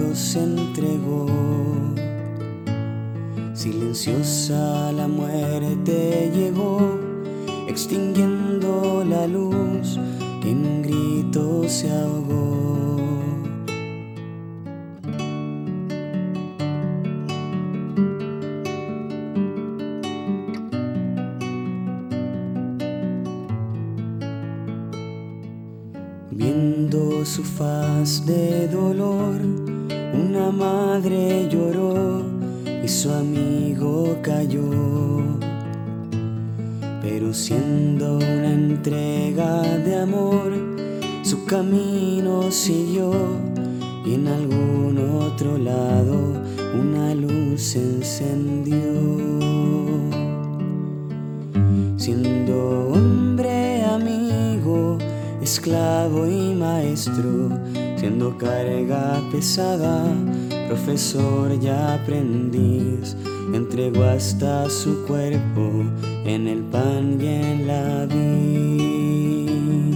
Cristo se entregó. Silenciosa la muerte llegó, extinguiendo la luz que en un grito se ahogó. Viendo su faz de dolor, una madre lloró y su amigo cayó. Pero siendo una entrega de amor, su camino siguió y en algún otro lado una luz se encendió. Siendo hombre, amigo, esclavo y maestro, siendo carga pesada, profesor y aprendiz, entregó hasta su cuerpo en el pan y en la vid.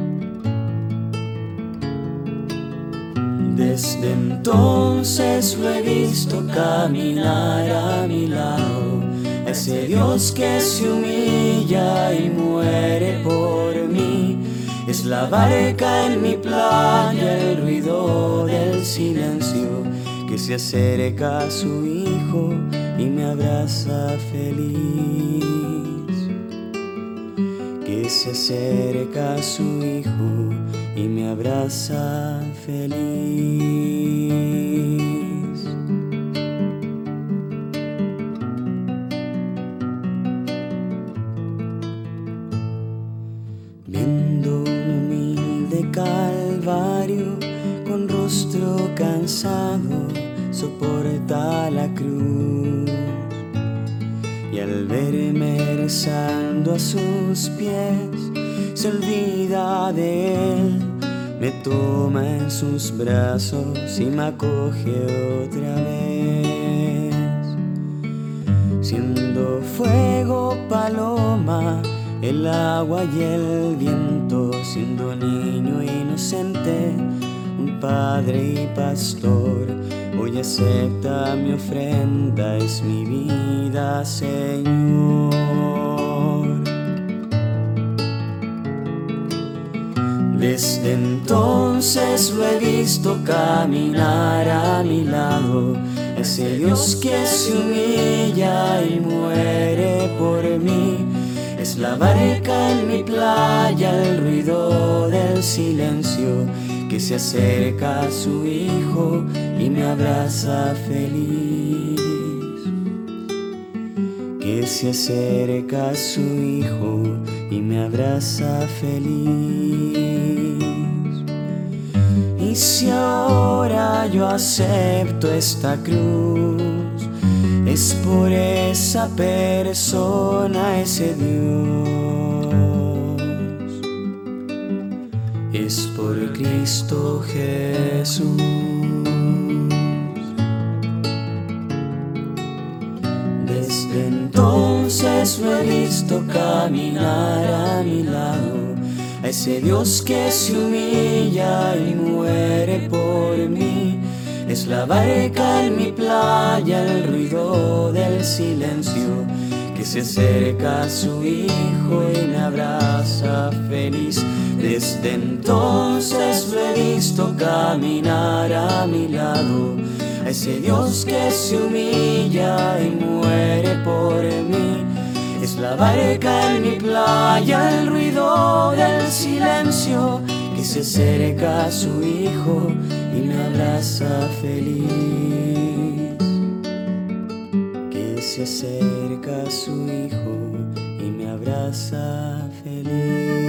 Desde entonces lo he visto caminar a mi lado, ese Dios que se humilla y muere por mí. Es la barca en mi playa, el ruido del silencio, que se acerca a su hijo y me abraza feliz. Que se acerca a su hijo y me abraza feliz. Viendo un humilde calvario, con rostro cansado, soporta la cruz. Y al verme rezando a sus pies, se olvida de él, me toma en sus brazos y me acoge otra vez. Siendo fuego, paloma, el agua y el viento, siendo niño inocente, un padre y pastor, hoy acepta mi ofrenda, es mi vida, Señor. Desde entonces lo he visto caminar a mi lado, ese Dios que se humilla y muere por mí. Es la barca en mi playa, el ruido del silencio, que se acerca a su hijo y me abraza feliz. Que se acerca a su hijo y me abraza feliz. Y si ahora yo acepto esta cruz, es por esa persona, ese Dios. Es por Cristo Jesús. Desde entonces lo he visto caminar a mi lado, a ese Dios que se humilla y muere por mí. Es la barca en mi playa, el ruido del silencio, que se acerca a su hijo y me abraza feliz. Desde entonces lo he visto caminar a mi lado, a ese Dios que se humilla y muere por mí. Es la barca en mi playa, el ruido del silencio, que se acerca a su hijo y me abraza feliz. Que se acerca a su hijo y me abraza feliz.